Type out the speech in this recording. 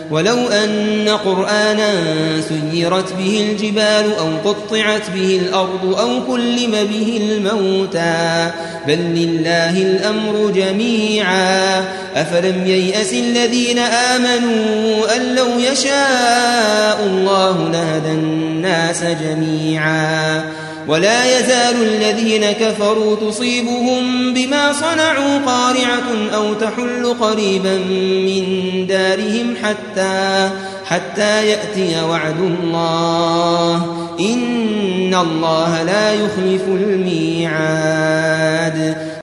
ولو أن قرآنا سيرت به الجبال أو قطعت به الأرض أو كلم به الموتى بل لله الأمر جميعا أفلم ييأس الذين آمنوا أن لو يشاء الله لهدى الناس جميعا ولا يزال الذين كفروا تصيبهم بما صنعوا قارعة أو تحل قريبا من دارهم حتى يأتي وعد الله إن الله لا يخلف الميعاد